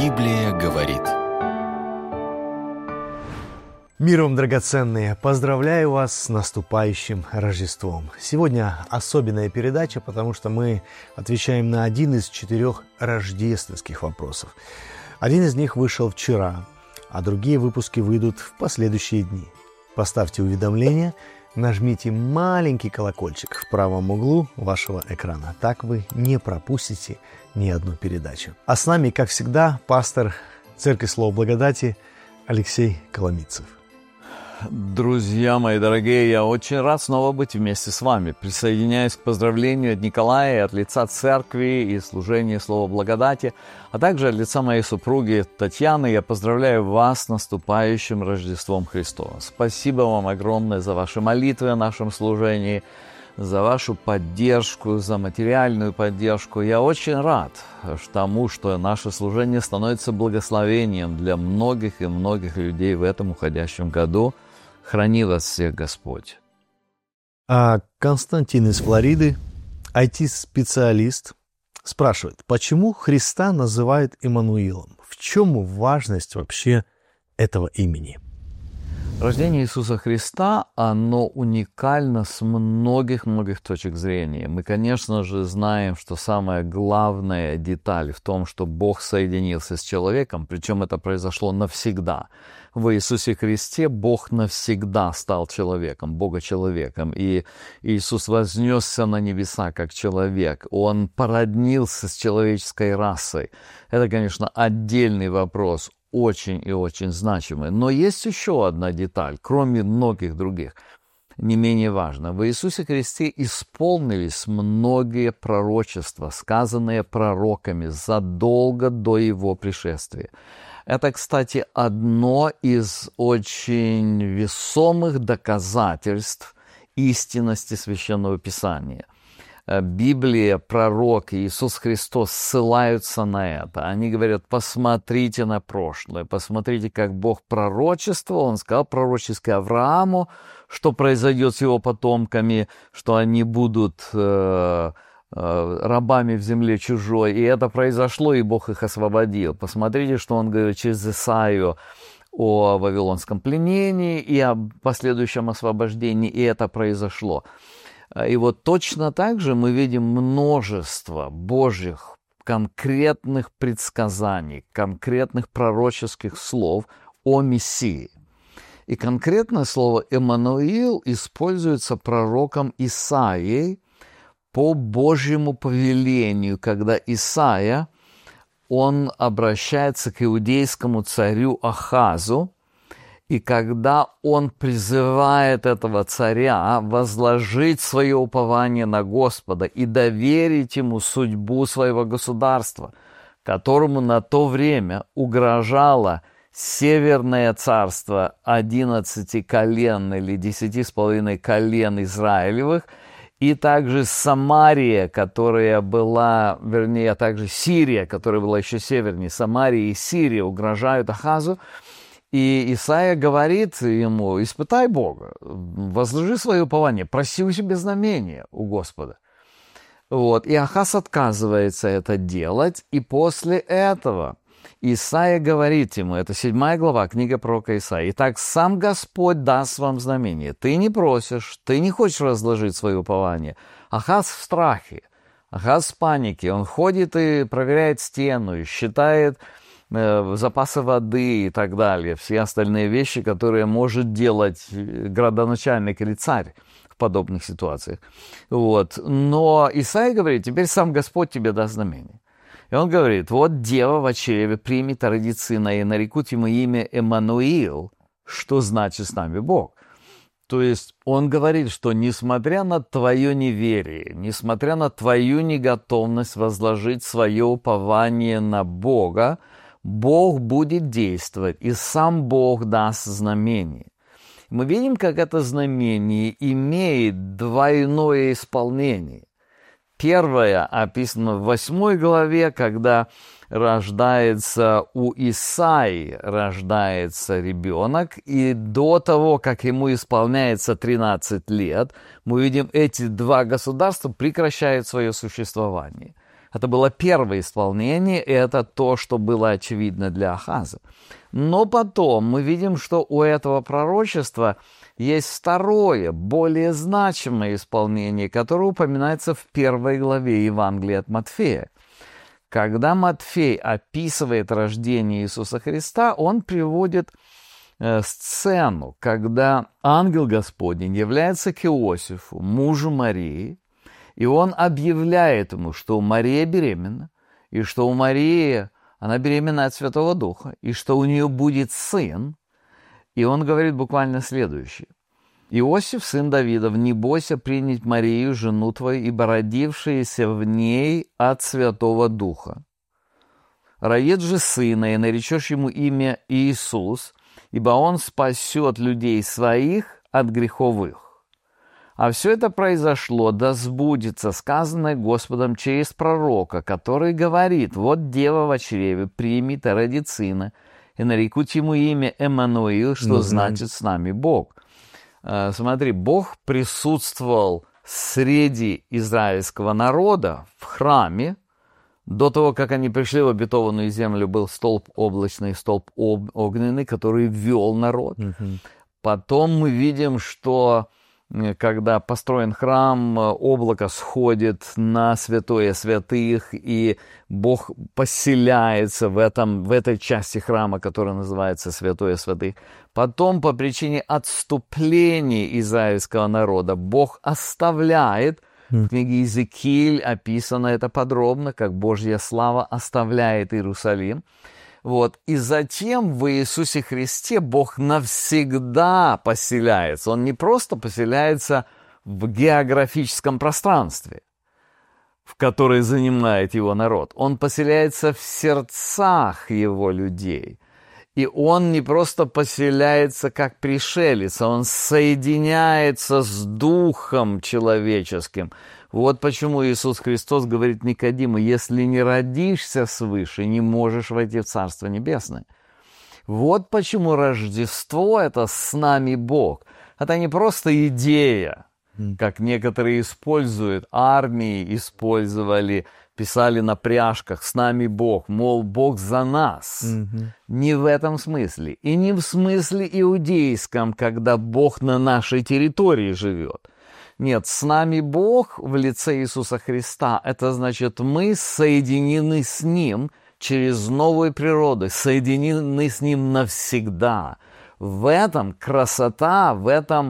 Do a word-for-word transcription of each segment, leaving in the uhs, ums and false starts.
Библия говорит. Мир вам, драгоценные! Поздравляю вас с наступающим Рождеством! Сегодня особенная передача, потому что мы отвечаем на один из четырех рождественских вопросов. Один из них вышел вчера, а другие выпуски выйдут в последующие дни. Поставьте уведомления, нажмите маленький колокольчик в правом углу вашего экрана. Так вы не пропустите ни одну передачу. А с нами, как всегда, пастор Церкви Слова Благодати Алексей Коломийцев. Друзья мои дорогие, я очень рад снова быть вместе с вами. Присоединяюсь к поздравлению от Николая и от лица церкви и служения Слова Благодати, а также от лица моей супруги Татьяны. Я поздравляю вас с наступающим Рождеством Христова. Спасибо вам огромное за ваши молитвы о нашем служении, за вашу поддержку, за материальную поддержку. Я очень рад тому, что наше служение становится благословением для многих и многих людей в этом уходящем году. Храни вас всех Господь. А Константин из Флориды, ай ти-специалист, спрашивает, почему Христа называют Иммануилом? В чем важность вообще этого имени? Рождение Иисуса Христа, оно уникально с многих-многих точек зрения. Мы, конечно же, знаем, что самая главная деталь в том, что Бог соединился с человеком, причем это произошло навсегда. В Иисусе Христе Бог навсегда стал человеком, Бога-человеком, и Иисус вознесся на небеса как человек, Он породнился с человеческой расой. Это, конечно, отдельный вопрос, очень и очень значимый. Но есть еще одна деталь, кроме многих других, не менее важно. В Иисусе Христе исполнились многие пророчества, сказанные пророками задолго до Его пришествия. Это, кстати, одно из очень весомых доказательств истинности Священного Писания. Библия, пророк и Иисус Христос ссылаются на это. Они говорят, посмотрите на прошлое, посмотрите, как Бог пророчествовал. Он сказал пророчески Аврааму, что произойдет с его потомками, что они будут э, э, рабами в земле чужой. И это произошло, и Бог их освободил. Посмотрите, что он говорит через Исаию о вавилонском пленении и о последующем освобождении, и это произошло. И вот точно так же мы видим множество Божьих конкретных предсказаний, конкретных пророческих слов о Мессии. И конкретное слово «Эммануил» используется пророком Исаией по Божьему повелению, когда Исаия, он обращается к иудейскому царю Ахазу, и когда он призывает этого царя возложить свое упование на Господа и доверить ему судьбу своего государства, которому на то время угрожало Северное царство одиннадцати колен или десяти с половиной колен Израилевых, и также Самария, которая была, вернее, также Сирия, которая была еще севернее, Самария и Сирия угрожают Ахазу. И Исаия говорит ему, испытай Бога, возложи свое упование, проси у себя знамения у Господа. Вот. И Ахаз отказывается это делать, и после этого Исаия говорит ему, это седьмая глава, книга пророка Исаии, «Итак, сам Господь даст вам знамение. Ты не просишь, ты не хочешь разложить свое упование». Ахаз в страхе, Ахаз в панике, он ходит и проверяет стену, и считает запасы воды и так далее, все остальные вещи, которые может делать градоначальник или царь в подобных ситуациях. Вот. Но Исаия говорит, теперь сам Господь тебе даст знамение. И он говорит, вот дева в чреве примет, родит сына, и нарекут ему имя Эммануил, что значит с нами Бог. То есть он говорит, что несмотря на твое неверие, несмотря на твою неготовность возложить свое упование на Бога, Бог будет действовать, и сам Бог даст знамение. Мы видим, как это знамение имеет двойное исполнение. Первое описано в восьмой главе, когда рождается у Исаии, рождается ребенок, и до того, как ему исполняется тринадцать лет, мы видим, эти два государства прекращают свое существование. Это было первое исполнение, и это то, что было очевидно для Ахаза. Но потом мы видим, что у этого пророчества есть второе, более значимое исполнение, которое упоминается в первой главе Евангелия от Матфея. Когда Матфей описывает рождение Иисуса Христа, он приводит э, сцену, когда ангел Господень является к Иосифу, мужу Марии, и он объявляет ему, что Мария беременна, и что у Марии она беременна от Святого Духа, и что у нее будет сын. И он говорит буквально следующее. «Иосиф, сын Давидов, не бойся принять Марию, жену твою, ибо родившаяся в ней от Святого Духа. Родит же сына, и наречешь ему имя Иисус, ибо он спасет людей своих от грехов их. А все это произошло, да сбудется сказанное Господом через пророка, который говорит: вот дева в чреве примет и родит сына, и нарекут ему имя Эммануил, что ну, значит «с нами Бог». Смотри, Бог присутствовал среди израильского народа в храме. До того, как они пришли в обетованную землю, был столб облачный, столб огненный, который вел народ. Uh-huh. Потом мы видим, что когда построен храм, облако сходит на святое святых, и Бог поселяется в, этом, в этой части храма, которая называется святое святых. Потом, по причине отступления израильского народа, Бог оставляет, в книге Иезекииль описано это подробно, как Божья слава оставляет Иерусалим. Вот. И затем в Иисусе Христе Бог навсегда поселяется. Он не просто поселяется в географическом пространстве, в которое занимает его народ. Он поселяется в сердцах его людей. И он не просто поселяется как пришелец, он соединяется с Духом человеческим. Вот почему Иисус Христос говорит Никодиму: если не родишься свыше, не можешь войти в Царство Небесное. Вот почему Рождество – это «с нами Бог». Это не просто идея, как некоторые используют, армии использовали, писали на пряжках «с нами Бог», мол, Бог за нас. Mm-hmm. Не в этом смысле. И не в смысле иудейском, когда Бог на нашей территории живет. Нет, с нами Бог в лице Иисуса Христа, это значит, мы соединены с Ним через новую природу, соединены с Ним навсегда. В этом красота, в этом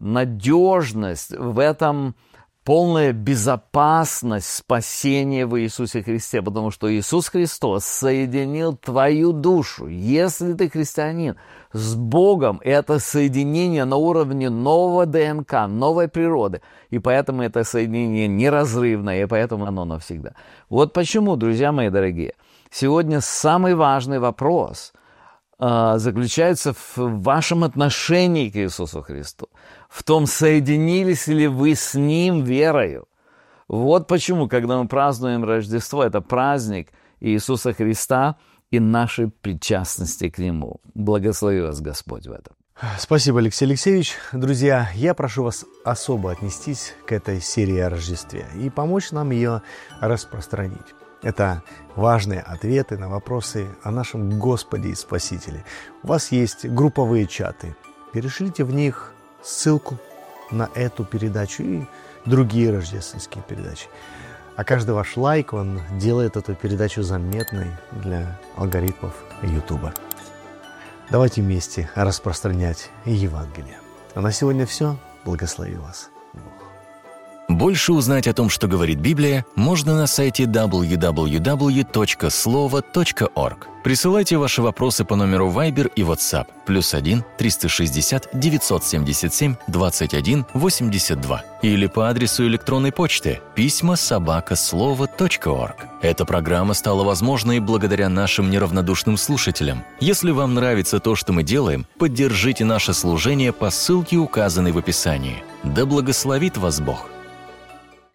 надежность, в этом полная безопасность спасения в Иисусе Христе, потому что Иисус Христос соединил твою душу, если ты христианин, с Богом. Это соединение на уровне нового ДНК, новой природы, и поэтому это соединение неразрывное, и поэтому оно навсегда. Вот почему, друзья мои дорогие, сегодня самый важный вопрос э, заключается в вашем отношении к Иисусу Христу, в том, соединились ли вы с Ним верою. Вот почему, когда мы празднуем Рождество, это праздник Иисуса Христа и нашей причастности к Нему. Благослови вас Господь в этом. Спасибо, Алексей Алексеевич. Друзья, я прошу вас особо отнестись к этой серии о Рождестве и помочь нам ее распространить. Это важные ответы на вопросы о нашем Господе и Спасителе. У вас есть групповые чаты. Перешлите в них ссылку на эту передачу и другие рождественские передачи. А каждый ваш лайк, он делает эту передачу заметной для алгоритмов Ютуба. Давайте вместе распространять Евангелие. А на сегодня все. Благослови вас Бог. Больше узнать о том, что говорит Библия, можно на сайте дабл ю дабл ю дабл ю точка слово точка орг. Присылайте ваши вопросы по номеру Viber и WhatsApp плюс один триста шестьдесят девятьсот семьдесят семь двадцать один восемьдесят два или по адресу электронной почты письма собака слово точка орг. Эта программа стала возможной благодаря нашим неравнодушным слушателям. Если вам нравится то, что мы делаем, поддержите наше служение по ссылке, указанной в описании. Да благословит вас Бог!